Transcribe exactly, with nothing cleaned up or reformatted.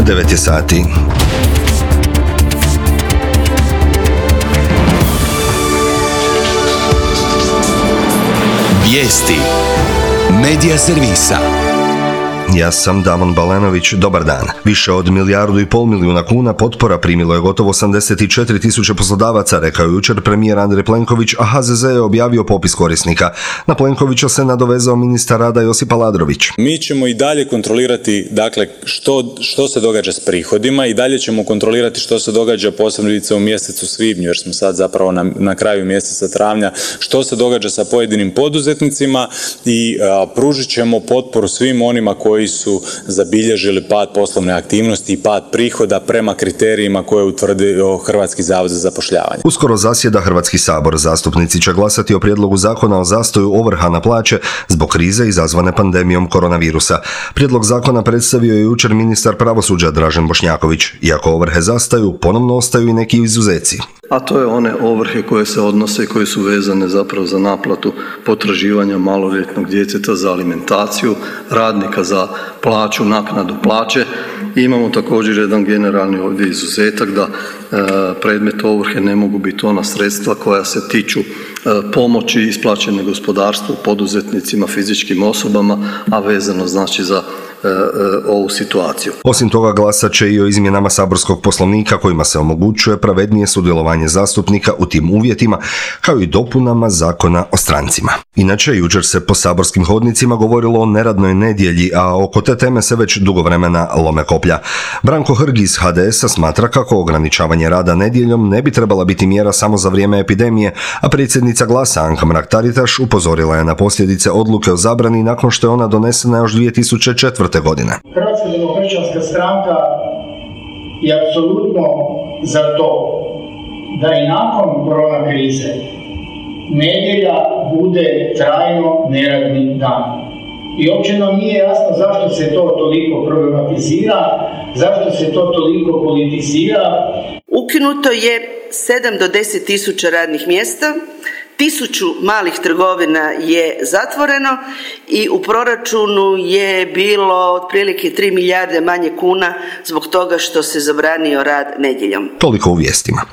devet je sati. Vijesti Medija servisa. Ja sam Damon Balenović, dobar dan. Više od milijardu i pol milijuna kuna potpora primilo je gotovo osamdeset četiri tisuće poslodavaca, rekao je jučer premijer Andrej Plenković, a ha ze ze je objavio popis korisnika. Na Plenkovića se nadovezao ministar rada Josip Aladrović. Mi ćemo i dalje kontrolirati, dakle, što, što se događa s prihodima i dalje ćemo kontrolirati što se događa posebice u mjesecu svibnju, jer smo sad zapravo na, na kraju mjeseca travnja, što se događa sa pojedinim poduzetnicima i a, pružit ćemo potporu svim onima koji koji su zabilježili pad poslovne aktivnosti i pad prihoda prema kriterijima koje je utvrdio Hrvatski zavod za zapošljavanje. Uskoro zasjeda Hrvatski sabor. Zastupnici će glasati o prijedlogu zakona o zastoju ovrha na plaće zbog krize izazvane pandemijom koronavirusa. Prijedlog zakona predstavio je jučer ministar pravosuđa Dražen Bošnjaković. Iako ovrhe zastaju, ponovno ostaju i neki izuzeci. A to je one ovrhe koje se odnose i koje su vezane zapravo za naplatu potraživanja maloljetnog djeteta za alimentaciju, radnika za plaću, naknadu plaće. I imamo također jedan generalni ovdje izuzetak da e, predmet ovrhe ne mogu biti ona sredstva koja se tiču e, pomoći isplaćene gospodarstvu, poduzetnicima, fizičkim osobama, a vezano znači za e, e, ovu situaciju. Osim toga glasat će i o izmjenama saborskog poslovnika kojima se omogućuje pravednije sudjelovanje zastupnika u tim uvjetima, kao i dopunama zakona o strancima. Inače, jučer se po saborskim hodnicima govorilo o neradnoj nedjelji, a oko te teme se već dugo vremena lome koplja. Branko Hrg iz ha de esa smatra kako ograničavanje rada nedjeljom ne bi trebala biti mjera samo za vrijeme epidemije, a predsjednica Glasa Anka Mrak-Taritaš upozorila je na posljedice odluke o zabrani nakon što je ona donesena još dvije tisuće četvrte. godine. Hrvatska demokršćanska stranka je apsolutno za to da i nakon korona krize nedjelja bude trajno neradni dan. I uopće nam nije jasno zašto se to toliko problematizira, zašto se to toliko politizira. Ukinuto je sedam do deset tisuća radnih mjesta, Tisuću malih trgovina je zatvoreno i u proračunu je bilo otprilike tri milijarde manje kuna zbog toga što se zabranio rad nedjeljom. Toliko u vijestima.